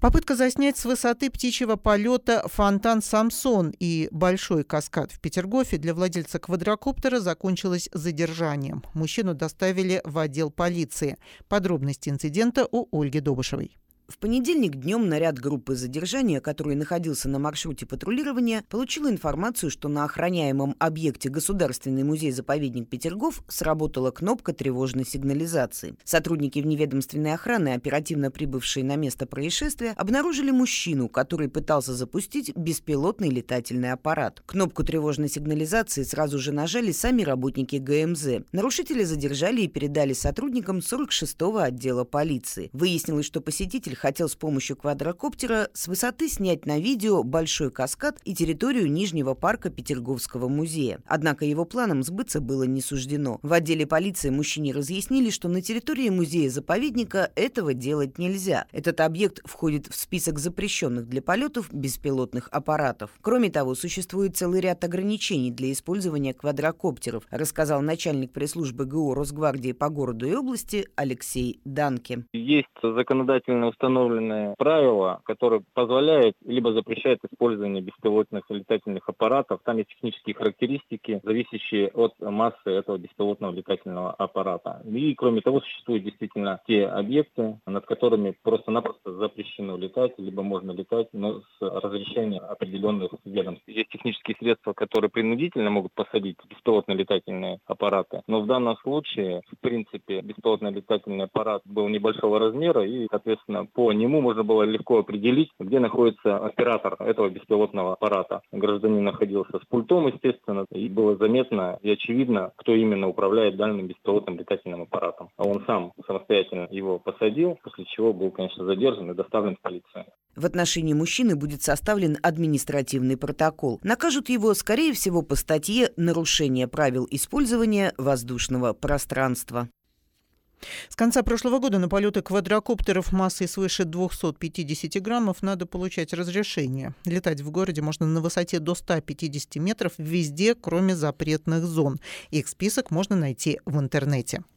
Попытка заснять с высоты птичьего полета фонтан «Самсон» и большой каскад в Петергофе для владельца квадрокоптера закончилась задержанием. Мужчину доставили в отдел полиции. Подробности инцидента у Ольги Добышевой. В понедельник днем наряд группы задержания, который находился на маршруте патрулирования, получил информацию, что на охраняемом объекте Государственный музей-заповедник Петергоф сработала кнопка тревожной сигнализации. Сотрудники вневедомственной охраны, оперативно прибывшие на место происшествия, обнаружили мужчину, который пытался запустить беспилотный летательный аппарат. Кнопку тревожной сигнализации сразу же нажали сами работники ГМЗ. Нарушителя задержали и передали сотрудникам 46-го отдела полиции. Выяснилось, что посетитель хотел с помощью квадрокоптера с высоты снять на видео большой каскад и территорию Нижнего парка Петерговского музея. Однако его планам сбыться было не суждено. В отделе полиции мужчине разъяснили, что на территории музея-заповедника этого делать нельзя. Этот объект входит в список запрещенных для полетов беспилотных аппаратов. Кроме того, существует целый ряд ограничений для использования квадрокоптеров, рассказал начальник пресс-службы ГО Росгвардии по городу и области Алексей Данке. Есть законодательно установленные правила, которые позволяют либо запрещают использование беспилотных летательных аппаратов. Там есть технические характеристики, зависящие от массы этого беспилотного летательного аппарата. И кроме того, существуют действительно те объекты, над которыми просто-напросто запрещено летать, либо можно летать, но с разрешения определенных ведомств. Есть технические средства, которые принудительно могут посадить беспилотные летательные аппараты. Но в данном случае, в принципе, беспилотный летательный аппарат был небольшого размера, и, соответственно, по нему можно было легко определить, где находится оператор этого беспилотного аппарата. Гражданин находился с пультом, естественно, и было заметно и очевидно, кто именно управляет данным беспилотным летательным аппаратом. А он сам самостоятельно его посадил, после чего был, конечно, задержан и доставлен в полицию. В отношении мужчины будет составлен административный протокол. Накажут его, скорее всего, по статье «Нарушение правил использования воздушного пространства». С конца прошлого года на полеты квадрокоптеров массой свыше 250 граммов надо получать разрешение. Летать в городе можно на высоте до 150 метров везде, кроме запретных зон. Их список можно найти в интернете.